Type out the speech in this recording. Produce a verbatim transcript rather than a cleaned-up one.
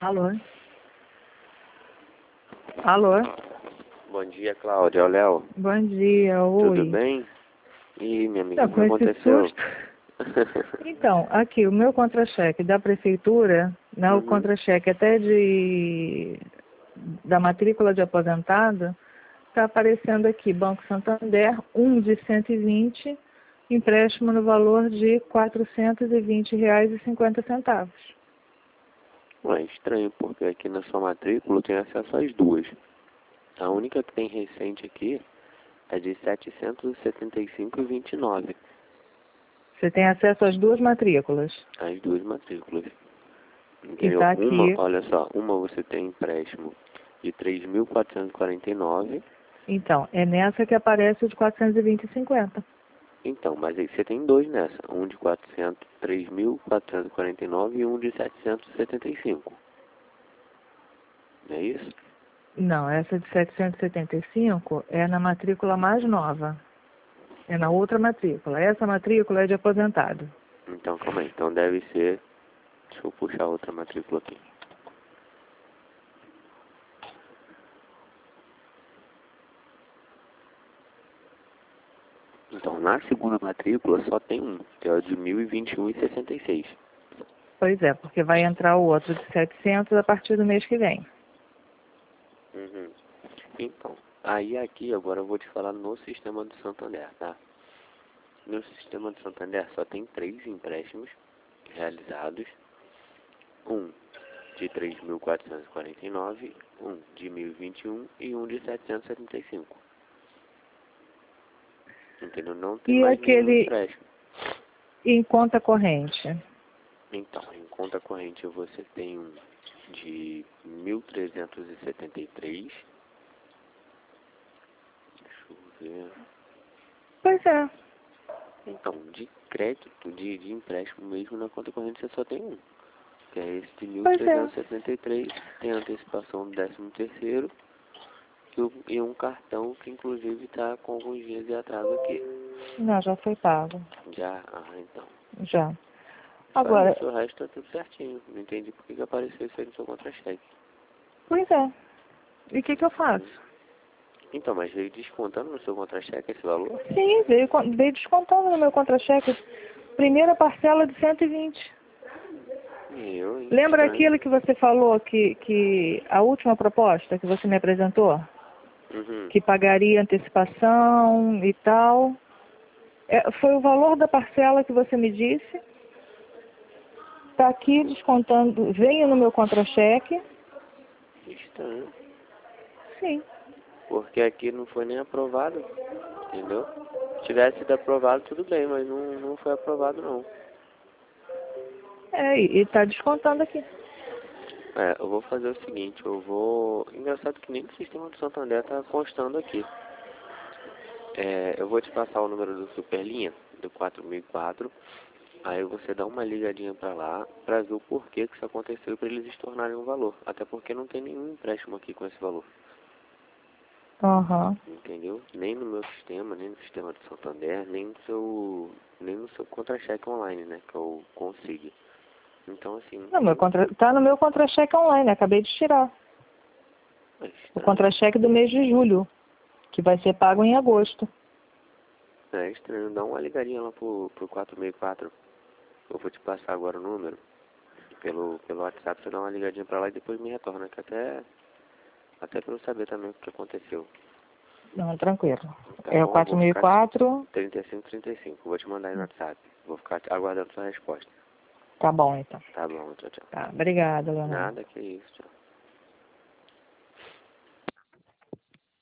Alô? Alô? Bom dia, Cláudia. É o Léo. Bom dia, oi. Tudo bem? Ih, minha amiga, Então, o que com esse aconteceu? susto. Então, aqui, o meu contra-cheque da prefeitura, né, o Uhum. contra-cheque até de da matrícula de aposentado, está aparecendo aqui, Banco Santander, um de cento e vinte, empréstimo no valor de quatrocentos e vinte reais e cinquenta centavos. Ué, estranho, porque aqui na sua matrícula eu tenho acesso às duas. A única que tem recente aqui é de setecentos e setenta e cinco reais e vinte e nove centavos. Você tem acesso às duas matrículas. As duas matrículas. E Entendeu? está Uma, aqui. olha só, uma você tem empréstimo de três mil quatrocentos e quarenta e nove. Então, é nessa que aparece o de quatrocentos e vinte e cinquenta. Então, mas aí você tem dois nessa. Um de quatrocentos, três mil quatrocentos e quarenta e nove e um de setecentos e setenta e cinco. Não é isso? Não, essa de setecentos e setenta e cinco é na matrícula mais nova. É na outra matrícula. Essa matrícula é de aposentado. Então, calma aí. Então deve ser... Deixa eu puxar outra matrícula aqui. Então, na segunda matrícula só tem um, que é o de mil e vinte e um reais e sessenta e seis. Pois é, porque vai entrar o outro de setecentos a partir do mês que vem. Uhum. Então, aí aqui agora eu vou te falar no sistema do Santander, tá? No sistema do Santander só tem três empréstimos realizados. Um de três mil quatrocentos e quarenta e nove, um de mil e vinte e um e um de setecentos e setenta e cinco. Entendeu? Não tem E mais nenhum aquele empréstimo. em conta corrente? Então, em conta corrente você tem um de mil trezentos e setenta e três. Deixa eu ver. Pois é. Então, de crédito, de, de empréstimo mesmo, na conta corrente você só tem um. Que é esse de mil Pois é. trezentos e setenta e três. Tem antecipação do décimo terceiro e, o- e um cartão que inclusive está com alguns dias de atraso aqui. Não, já foi pago. Já? Ah, então. Já. Só Agora, isso, o resto tá tudo certinho. Não entendi por que que apareceu isso aí no seu contra-cheque. pois é. E o que, que eu faço? Então, mas veio descontando no seu contra-cheque esse valor? Sim, veio, con- veio descontando no meu contra-cheque. Primeira parcela de cento e vinte. Eu, hein? Lembra Estranho. aquilo que você falou, que, que a última proposta que você me apresentou? Uhum. Que pagaria antecipação e tal. É, foi o valor da parcela que você me disse. Está aqui descontando, veio no meu contra-cheque. Estranho. Sim. Porque aqui não foi nem aprovado, entendeu? Se tivesse sido aprovado, tudo bem, mas não, não foi aprovado, não. É, e está descontando aqui. É, eu vou fazer o seguinte, eu vou... Engraçado que nem o sistema do Santander tá constando aqui. É, eu vou te passar o número do Superlinha, do quatro mil e quatro. Aí você dá uma ligadinha pra lá, pra ver o porquê que isso aconteceu e pra eles estornarem o valor. Até porque não tem nenhum empréstimo aqui com esse valor. Aham. Entendeu? Nem no meu sistema, nem no sistema do Santander, nem no seu, nem no seu contra-cheque online, né? Que eu consigo. Então, assim, não Não, meu tem... contra... tá no meu contra-cheque online, acabei de tirar. É O estranho. contra-cheque do mês de julho, que vai ser pago em agosto. É estranho. Dá uma ligadinha lá pro, pro quatro seis quatro. Eu vou te passar agora o número. Pelo, pelo WhatsApp, você dá uma ligadinha pra lá e depois me retorna. Que até, até pra eu saber também o que aconteceu. Não, tranquilo. Tá É o bom? Eu vou ficar quatro mil e quatro. trinta e cinco trinta e cinco. Vou te mandar aí no WhatsApp. Vou ficar aguardando sua resposta. Tá bom, então. Tá bom, tchau, tchau. Tá, obrigada, Leonardo. Nada que isso, tchau.